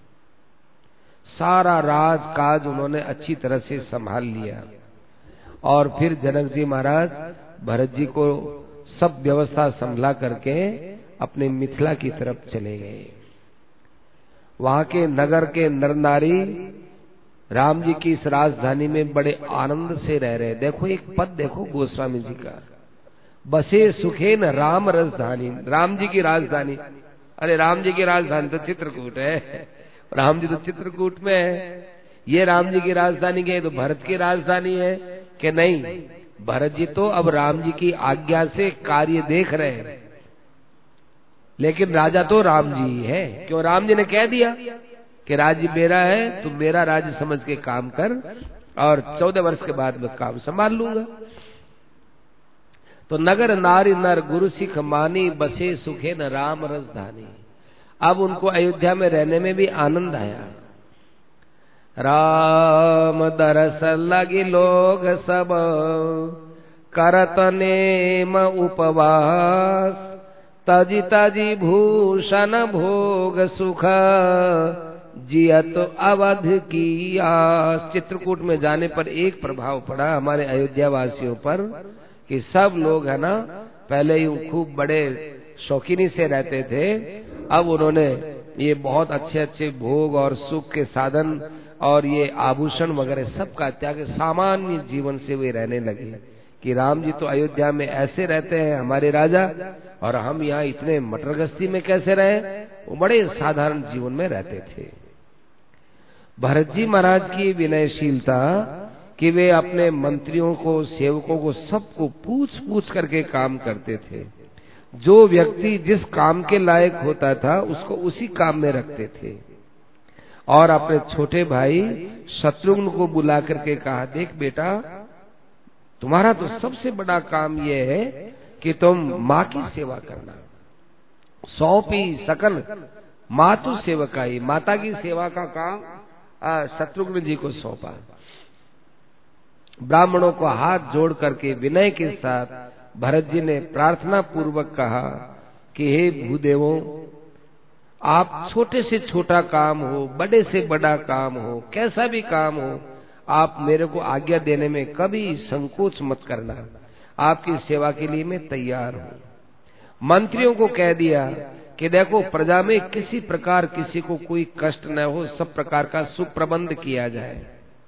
सारा राज काज उन्होंने अच्छी तरह से संभाल लिया, और फिर जनक जी महाराज भरत जी को सब व्यवस्था संभला करके अपने मिथिला की तरफ चले गए। वहां के नगर के नर नारी राम जी की इस राजधानी में बड़े आनंद से रह रहे। देखो एक पद देखो गोस्वामी जी का, बसे सुखे न राम राजधानी, राम जी की राजधानी। अरे राम जी की राजधानी तो चित्रकूट है, राम जी तो चित्रकूट में है। ये राम जी की राजधानी के तो भरत की राजधानी है कि नहीं? भरत जी तो अब राम जी की आज्ञा से कार्य देख रहे हैं, लेकिन राजा तो राम जी ही है। क्यों? राम जी ने कह दिया कि राज्य मेरा है, तुम मेरा राज्य समझ के काम कर, और चौदह वर्ष के बाद मैं काम संभाल लूंगा। तो नगर नारी नर गुरु सिख मानी, बसे सुखे न राम राजधानी। अब उनको अयोध्या में रहने में भी आनंद आया। राम दरस लगी लोग सब, करत नेम उपवास, तजी तजी भूषण भोग सुख, जियत अवध की आस। चित्रकूट में जाने पर एक प्रभाव पड़ा हमारे अयोध्या वासियों पर कि सब लोग है ना, पहले ही खूब बड़े शौकीनी से रहते थे, अब उन्होंने ये बहुत अच्छे अच्छे भोग और सुख के साधन और ये आभूषण वगैरह सबका त्याग, सामान्य जीवन से वे रहने लगे कि राम जी तो अयोध्या में ऐसे रहते हैं हमारे राजा, और हम यहाँ इतने मटरगस्ती में कैसे रहे। वो बड़े साधारण जीवन में रहते थे। भरत जी महाराज की विनयशीलता कि वे अपने मंत्रियों को, सेवकों को, सबको पूछ पूछ करके काम करते थे। जो व्यक्ति जिस काम के लायक होता था उसको उसी काम में रखते थे। और अपने छोटे भाई शत्रुघ्न को बुला करके कहा, देख बेटा, तुम्हारा तो सबसे बड़ा काम यह है कि तुम माँ की सेवा करना। सौंपी सकल मातु सेवकाई, माता की सेवा का काम शत्रुघ्न जी को सौंपा। ब्राह्मणों को हाथ जोड़ करके विनय के साथ भरत जी ने प्रार्थना पूर्वक कहा कि हे भूदेवों, आप छोटे से छोटा काम हो, बड़े से बड़ा काम हो, कैसा भी काम हो, आप मेरे को आज्ञा देने में कभी संकोच मत करना। आपकी सेवा के लिए मैं तैयार हूँ। मंत्रियों को कह दिया कि देखो, प्रजा में किसी प्रकार किसी को कोई कष्ट न हो, सब प्रकार का सुप्रबंध किया जाए।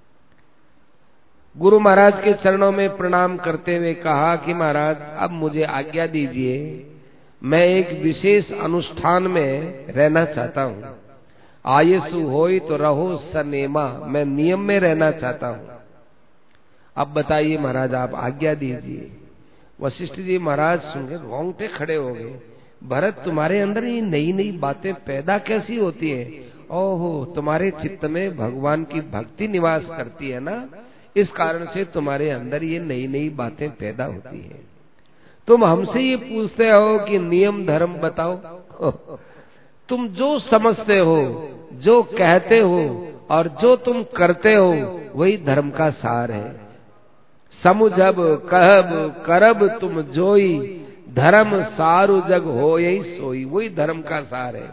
गुरु महाराज के चरणों में प्रणाम करते हुए कहा कि महाराज, अब मुझे आज्ञा दीजिए, मैं एक विशेष अनुष्ठान में रहना चाहता हूँ। आयसु होई तो रहो सनेमा, मैं नियम में रहना चाहता हूँ। अब बताइए महाराज, आप आज्ञा दीजिए। वशिष्ठ जी महाराज सुनकर रोंगटे खड़े हो गए। भरत, तुम्हारे अंदर ये नई नई बातें पैदा कैसी होती है? ओहो, तुम्हारे चित्त में भगवान की भक्ति निवास करती है ना, इस कारण से तुम्हारे अंदर ये नई नई बातें पैदा होती है। तुम हमसे ये पूछते हो कि नियम धर्म बताओ। तुम जो समझते हो, जो कहते हो और जो तुम करते हो, वही धर्म का सार है। समुझब कहब करब तुम जोई, धर्म सारु जग हो यही सोई, वही धर्म का सार है।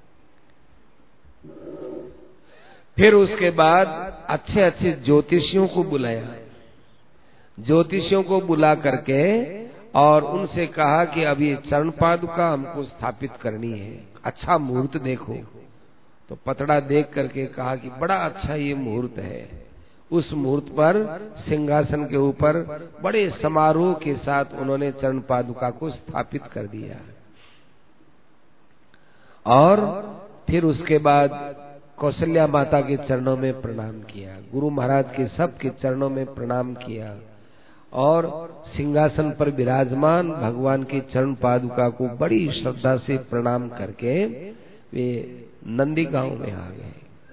फिर उसके बाद अच्छे अच्छे ज्योतिषियों को बुलाया। ज्योतिषियों को बुला करके और उनसे कहा कि अब ये चरण पादुका हमको स्थापित करनी है, अच्छा मुहूर्त देखो। तो पतड़ा देख करके कहा कि बड़ा अच्छा ये मुहूर्त है। उस मुहूर्त पर सिंहासन के ऊपर बड़े समारोह के साथ उन्होंने चरण पादुका को स्थापित कर दिया। और फिर उसके बाद कौशल्या माता के चरणों में प्रणाम किया, गुरु महाराज के सबके चरणों में प्रणाम किया और सिंहासन पर विराजमान भगवान के चरण पादुका को बड़ी श्रद्धा से प्रणाम करके वे नंदी गांव में आ गए।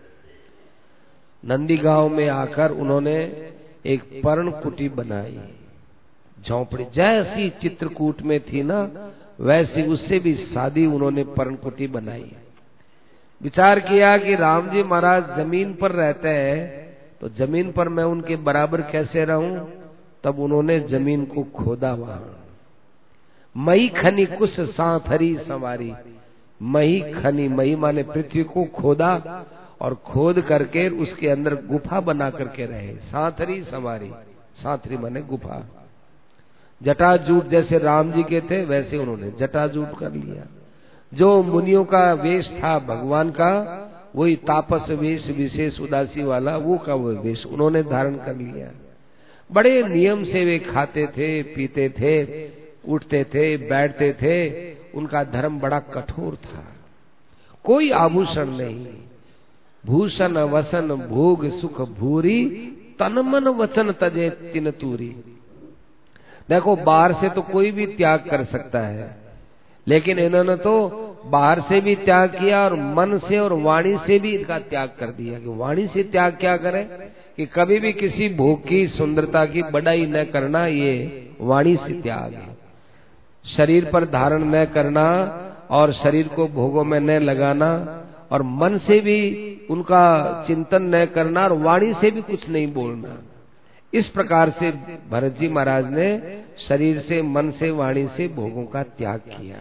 नंदी गांव में आकर उन्होंने एक पर्ण कुटी बनाई, झोंपड़ी जैसी चित्रकूट में थी ना, वैसी उससे भी सादी उन्होंने पर्ण कुटी बनाई। विचार किया कि राम जी महाराज जमीन पर रहते हैं, तो जमीन पर मैं उनके बराबर कैसे रहूं। तब उन्होंने जमीन को खोदा वहां। मई खनी कुछ सांथरी संवारी, मही खनी, मही माने पृथ्वी को खोदा और खोद करके उसके अंदर गुफा बना करके रहे। सांथरी संवारी, सांथरी माने गुफा। जटाजूट जैसे राम जी के थे वैसे उन्होंने जटाजूट कर लिया। जो मुनियों का वेश था भगवान का, वही तापस वेश विशेष उदासी वाला, वो का वो वेश उन्होंने धारण कर लिया। बड़े नियम से वे खाते थे, पीते थे, उठते थे, बैठते थे। उनका धर्म बड़ा कठोर था। कोई आभूषण नहीं, भूषण वसन भोग सुख भूरी, तन मन वचन तजे तिन तूरी। देखो, बाहर से तो कोई भी त्याग कर सकता है, लेकिन इन्होंने तो बाहर से भी त्याग किया और मन से और वाणी से भी इनका त्याग कर दिया। कि वाणी से त्याग क्या करें कि कभी भी किसी भोग की सुंदरता की बड़ाई न करना, ये वाणी से त्याग है। शरीर पर धारण न करना और शरीर को भोगों में न लगाना, और मन से भी उनका चिंतन न करना और वाणी से भी कुछ नहीं बोलना। इस प्रकार से भरत जी महाराज ने शरीर से, मन से, वाणी से भोगों का त्याग किया।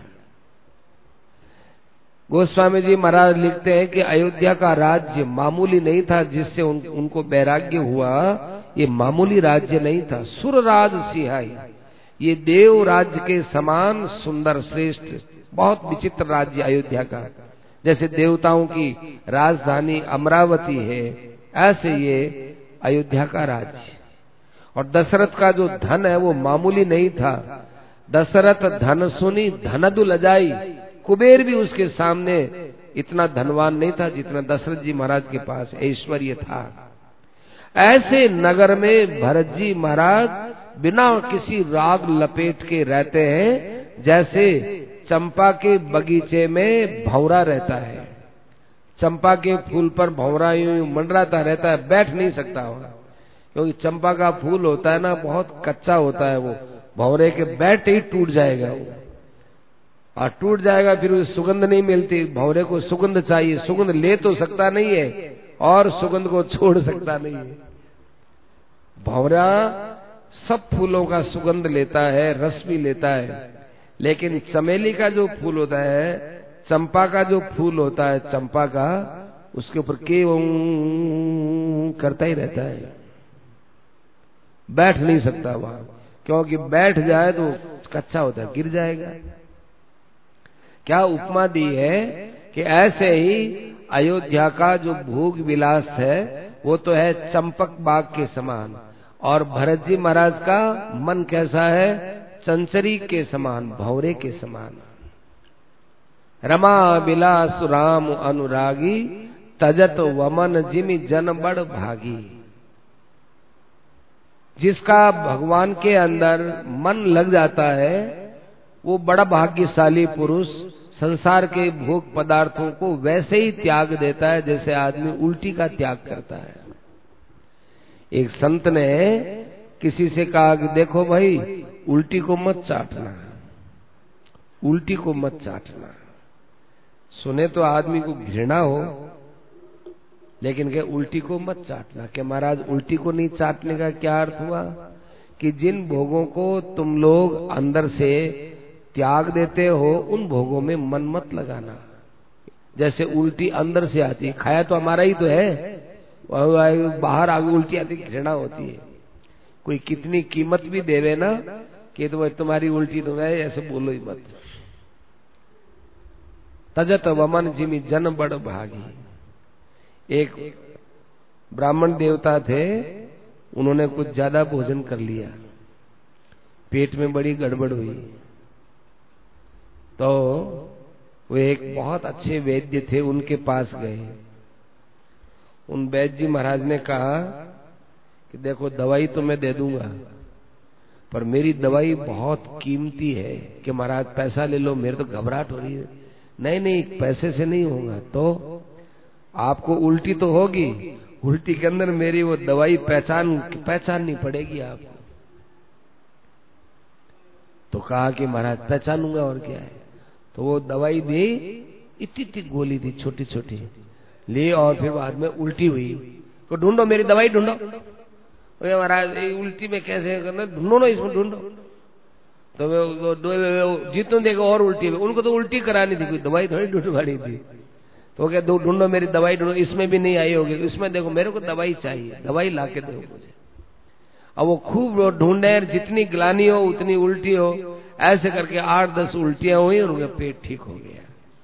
गोस्वामी जी महाराज लिखते हैं कि अयोध्या का राज्य मामूली नहीं था जिससे उन, उनको वैराग्य हुआ। ये मामूली राज्य नहीं था, सुरराज सिहाई, ये देव राज्य के समान सुंदर श्रेष्ठ बहुत विचित्र राज्य अयोध्या का। जैसे देवताओं की राजधानी अमरावती है, ऐसे ये अयोध्या का राज्य। और दशरथ का जो धन है वो मामूली नहीं था। दशरथ धन सुनी धनदु लजाई, कुबेर भी उसके सामने इतना धनवान नहीं था जितना दशरथ जी महाराज के पास ऐश्वर्य था। ऐसे नगर में भरत जी महाराज बिना किसी राग लपेट के रहते हैं, जैसे चंपा के बगीचे में भंवरा रहता है। चंपा के फूल पर भंवरा यूं मंडराता रहता है, बैठ नहीं सकता होगा, क्योंकि चंपा का फूल होता है ना, बहुत कच्चा होता है। वो भंवरे के बैठ ही टूट जाएगा वो, और टूट जाएगा फिर उसे सुगंध नहीं मिलती। भंवरे को सुगंध चाहिए, सुगंध ले तो सकता नहीं है और सुगंध को छोड़ सकता नहीं है। भंवरा सब फूलों का सुगंध लेता है, रस भी लेता है, लेकिन चमेली का जो फूल होता है, चंपा का जो फूल होता है, चंपा का, उसके ऊपर के करता ही रहता है, बैठ नहीं सकता वहां, क्योंकि बैठ जाए तो कच्चा होता है, गिर जाएगा। क्या उपमा दी है कि ऐसे ही अयोध्या का जो भोग विलास है वो तो है चंपक बाग के समान, और भरत जी महाराज का मन कैसा है? चंचरी के समान, भौरे के समान। रमा विलास राम अनुरागी, तजत वमन जिमि जन बड़ भागी। जिसका भगवान के अंदर मन लग जाता है वो बड़ा भाग्यशाली पुरुष संसार के भोग पदार्थों को वैसे ही त्याग देता है जैसे आदमी उल्टी का त्याग करता है। एक संत ने किसी से कहा कि देखो भाई, उल्टी को मत चाटना, उल्टी को मत चाटना। सुने तो आदमी को घृणा हो, लेकिन के उल्टी को मत चाटना। कि महाराज उल्टी को नहीं चाटने का क्या अर्थ हुआ? कि जिन भोगों को तुम लोग अंदर से त्याग देते हो उन भोगों में मन मत लगाना। जैसे उल्टी अंदर से आती है, खाया तो हमारा ही तो है, बाहर आगे उल्टी आती, घृणा होती है। कोई कितनी कीमत भी देवे ना कि तो तुम्हारी उल्टी तो है, ऐसे बोलो ही मत। तजत वमन जिमि जन बड़ भागी। एक ब्राह्मण देवता थे, उन्होंने कुछ ज्यादा भोजन कर लिया, पेट में बड़ी गड़बड़ हुई, तो वो एक बहुत अच्छे वैद्य थे, उनके पास गए। उन वैद्य जी महाराज ने कहा कि देखो दवाई तो मैं दे दूंगा, पर मेरी दवाई बहुत कीमती है। कि महाराज पैसा ले लो, मेरे तो घबराहट हो रही है। नहीं नहीं, पैसे से नहीं होगा, तो आपको उल्टी तो होगी, उल्टी के अंदर मेरी वो दवाई पहचान पहचाननी पड़ेगी आपको। तो कहा कि महाराज पहचानूंगा, और क्या है। तो वो दवाई दी, इतनी इतनी गोली थी, छोटी छोटी ली, और फिर बाद में उल्टी हुई। तो ढूंढो मेरी दवाई, ढूंढो। महाराज उल्टी में कैसे करना, ढूंढो ना इसमें, ढूंढो। तो वो जितने देखो और उल्टी, उनको तो उल्टी करानी थी, कोई दवाई थोड़ी ढूंढवानी थी। तो क्या ढूंढो मेरी दवाई, ढूंढो, इसमें भी नहीं आई होगी, इसमें देखो, मेरे को दवाई चाहिए, दवाई ला के दो मुझे। अब वो खूब ढूंढे, जितनी ग्लानी हो उतनी उल्टी हो, ऐसे करके आठ दस उल्टियां हुई और उनका पेट ठीक हो गया।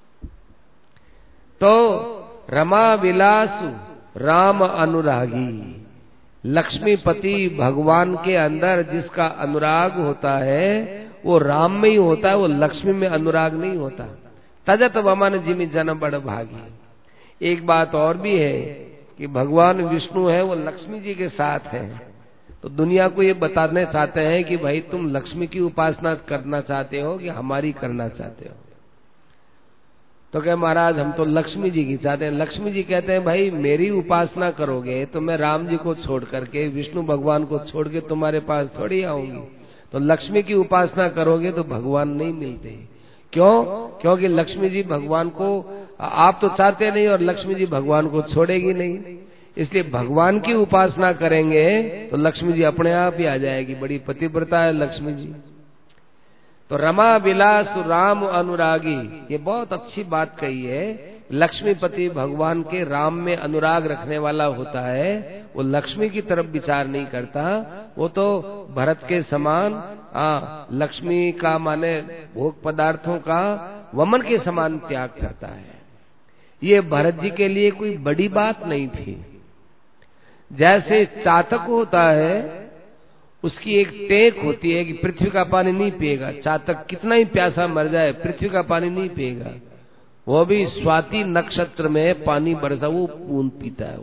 तो रमा विलास राम अनुरागी, लक्ष्मीपति भगवान के अंदर जिसका अनुराग होता है वो राम में ही होता है, वो लक्ष्मी में अनुराग नहीं होता। तजत वमन जिमि जन बड़ भागी। एक बात और भी है कि भगवान विष्णु है वो लक्ष्मी जी के साथ है, तो दुनिया को ये बताने चाहते हैं कि भाई तुम लक्ष्मी की उपासना करना चाहते हो कि हमारी करना चाहते हो। तो कहे महाराज हम तो लक्ष्मी जी की चाहते हैं। लक्ष्मी जी कहते हैं भाई मेरी उपासना करोगे तो मैं राम जी को छोड़ करके, विष्णु भगवान को छोड़ के तुम्हारे पास थोड़ी आऊंगी। तो लक्ष्मी की उपासना करोगे तो भगवान नहीं मिलते। क्यों? क्योंकि लक्ष्मी जी भगवान को आप तो चाहते नहीं और लक्ष्मी जी भगवान को छोड़ेगी नहीं, इसलिए भगवान की उपासना करेंगे तो लक्ष्मी जी अपने आप ही आ जाएगी। बड़ी पतिव्रता है लक्ष्मी जी। तो रमा विलास राम अनुरागी, ये बहुत अच्छी बात कही है। लक्ष्मीपति भगवान के राम में अनुराग रखने वाला होता है, वो लक्ष्मी की तरफ विचार नहीं करता, वो तो भरत के समान आ, लक्ष्मी का माने भोग पदार्थों का वमन के समान त्याग करता है। ये भरत जी के लिए कोई बड़ी बात नहीं थी। जैसे चातक होता है, उसकी एक टेक होती है कि पृथ्वी का पानी नहीं पिएगा। चातक कितना ही प्यासा मर जाए पृथ्वी का पानी नहीं पिएगा, वो भी स्वाति नक्षत्र में पानी बरसा वो बूंद पीता है। वो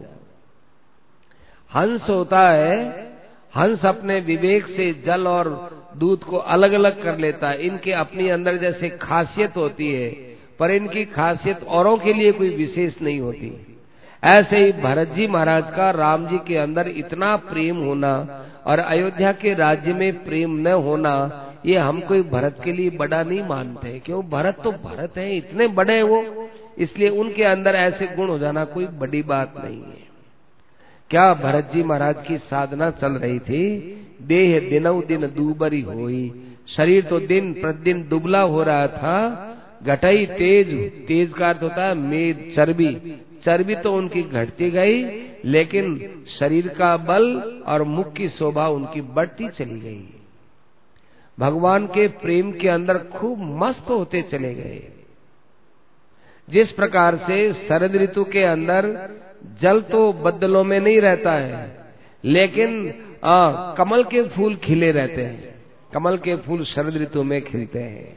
हंस होता है, हंस अपने विवेक से जल और दूध को अलग अलग कर लेता है। इनके अपने अंदर जैसे खासियत होती है, पर इनकी खासियत औरों के लिए कोई विशेष नहीं होती। ऐसे ही भरत जी महाराज का राम जी के अंदर इतना प्रेम होना और अयोध्या के राज्य में प्रेम न होना, ये हम कोई भरत के लिए बड़ा नहीं मानते। क्यों? भरत तो भरत है, इतने बड़े वो, इसलिए उनके अंदर ऐसे गुण हो जाना कोई बड़ी बात नहीं है। क्या भरत जी महाराज की साधना चल रही थी। देह दिनों दिन दूबरी होई, शरीर तो दिन प्रतिदिन दुबला हो रहा था, घटई तेज, तेज का अर्थ होता है मेद, चर्बी। चर्बी तो उनकी घटती गई, लेकिन शरीर का बल और मुख की शोभा उनकी बढ़ती चली गई। भगवान के प्रेम के अंदर खूब मस्त होते चले गए। जिस प्रकार से शरद ऋतु के अंदर जल तो बदलों में नहीं रहता है, लेकिन आ, कमल के फूल खिले रहते हैं। कमल के फूल शरद ऋतु में खिलते हैं।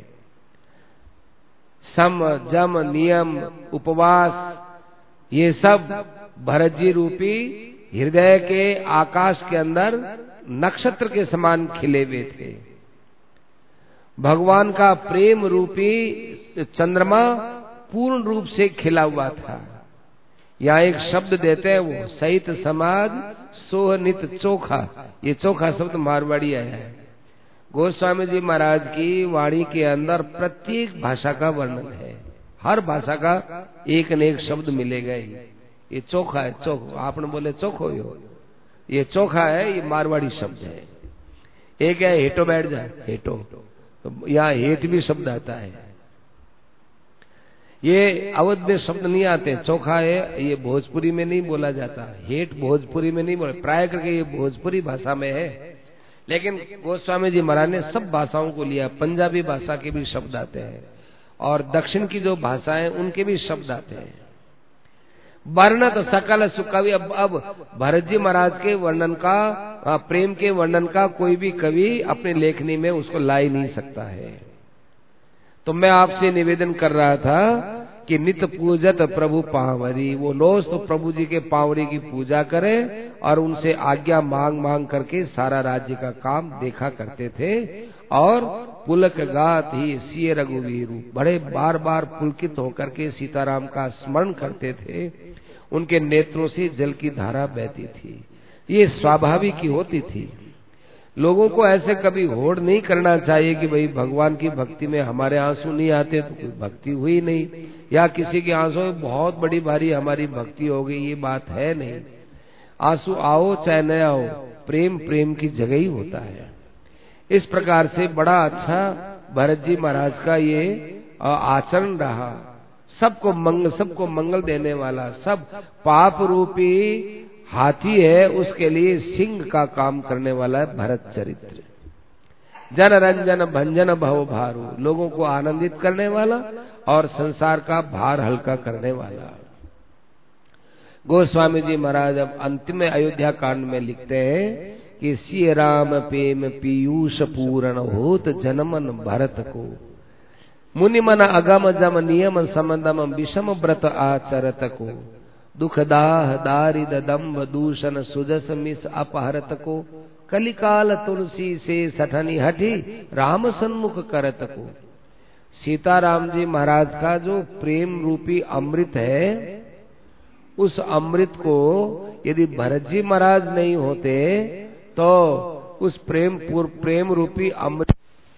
सम, जम, नियम, उपवास, ये सब भरत जी रूपी हृदय के आकाश के अंदर नक्षत्र के समान खिले हुए थे। भगवान का प्रेम रूपी चंद्रमा पूर्ण रूप से खिला हुआ था। यहाँ एक शब्द देते हैं वो, सहित समाज सोह नित चोखा। ये चोखा शब्द मारवाड़ी आया है। गोस्वामी जी महाराज की वाणी के अंदर प्रत्येक भाषा का वर्णन है। हर भाषा का एक न एक शब्द मिलेगा ही। ये चोखा है, चोख, आपने बोले चोखो यो, ये चोखा है, ये मारवाड़ी शब्द है। एक है हेटो, बैठ जाए हेटो, तो यहाँ हेट भी शब्द आता है। ये अवध में शब्द नहीं आते। चोखा है ये भोजपुरी में नहीं बोला जाता, हेट भोजपुरी में नहीं बोला, प्राय करके ये भोजपुरी भाषा में है। लेकिन गोस्वामी जी महाराज ने सब भाषाओं को लिया। पंजाबी भाषा के भी शब्द आते हैं और दक्षिण की जो भाषाएं उनके भी शब्द आते हैं। वर्ण तो सकल सुख कवि। अब अब भरत जी महाराज के वर्णन का, प्रेम के वर्णन का कोई भी कवि अपने लेखनी में उसको ला ही नहीं सकता है। तो मैं आपसे निवेदन कर रहा था कि नित पूजत प्रभु पावरी, वो रोज तो प्रभु जी के पावरी की पूजा करें और उनसे आज्ञा मांग मांग करके सारा राज्य का काम देखा करते थे। और पुलक गात ही सिय रघुवीरू, बड़े बार बार पुलकित होकर के सीताराम का स्मरण करते थे। उनके नेत्रों से जल की धारा बहती थी। ये स्वाभाविक ही होती थी। लोगों को ऐसे कभी होड़ नहीं करना चाहिए कि भाई भगवान की भक्ति में हमारे आंसू नहीं आते तो कोई भक्ति हुई नहीं, या किसी के आंसू में बहुत बड़ी भारी हमारी भक्ति हो गई, ये बात है नहीं। आंसू आओ चाहे न आओ, प्रेम प्रेम की जगह ही होता है। इस प्रकार से बड़ा अच्छा भरत जी महाराज का ये आचरण रहा। सबको मंगल सबको मंगल देने वाला, सब पाप रूपी हाथी है, उसके लिए सिंह का काम करने वाला है भरत चरित्र। जन रंजन भंजन भव भारू, लोगों को आनंदित करने वाला और संसार का भार हल्का करने वाला। गोस्वामी जी महाराज अब अंतिम अयोध्या कांड में लिखते हैं कि श्री राम प्रेम पीयूष पूर्ण होत जनमन भरत को, मुनि मन अगम जम नियम समदम विषम व्रत आचरत को, दुखदाह दारिद दम्भ दूषण सुजस मिस अपहरत को, कलिकाल तुलसी से सठनी हठी राम सन्मुख करत को। सीताराम जी महाराज का जो प्रेम रूपी अमृत है, उस अमृत को यदि भरत जी महाराज नहीं होते तो उस प्रेम प्रेम रूपी अमृत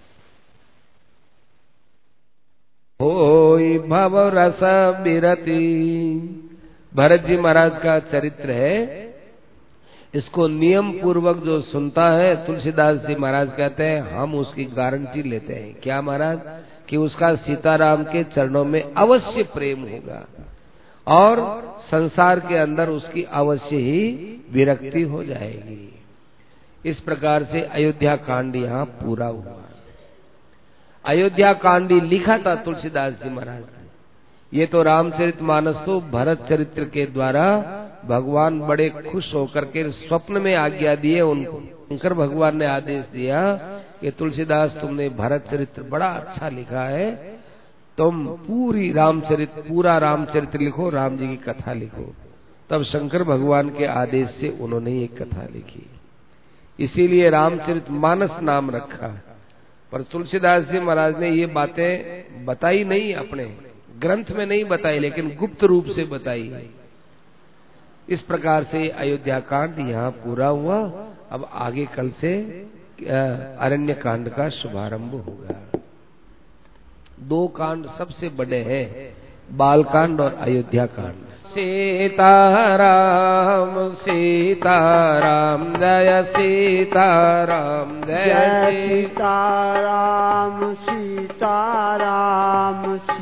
होई भव रस बिरती। भरत जी महाराज का चरित्र है, इसको नियम पूर्वक जो सुनता है, तुलसीदास जी महाराज कहते हैं हम उसकी गारंटी लेते हैं। क्या महाराज? कि उसका सीताराम के चरणों में अवश्य प्रेम होगा और संसार के अंदर उसकी अवश्य ही विरक्ति हो जाएगी। इस प्रकार से अयोध्या कांड यहाँ पूरा हुआ। अयोध्या कांडी लिखा था तुलसीदास जी महाराज ने। ये तो रामचरितमानस तो भरत चरित्र के द्वारा भगवान बड़े खुश होकर के स्वप्न में आज्ञा दिए उनको। शंकर भगवान ने आदेश दिया कि तुलसीदास तुमने भरत चरित्र बड़ा अच्छा लिखा है, तुम पूरी रामचरित्र पूरा रामचरित्र लिखो, राम जी की कथा लिखो। तब शंकर भगवान के आदेश से उन्होंने एक कथा लिखी, इसीलिए रामचरितमानस नाम रखा। पर तुलसीदास जी महाराज ने ये बातें बताई नहीं, अपने ग्रंथ में नहीं बताई, लेकिन गुप्त रूप से बताई। इस प्रकार से अयोध्या कांड यहाँ पूरा हुआ। अब आगे कल से अरण्य कांड का शुभारंभ होगा। दो कांड सबसे बड़े हैं, बाल कांड और अयोध्या कांड। सीताराम सीताराम जय सीताराम जय सीताराम सीताराम।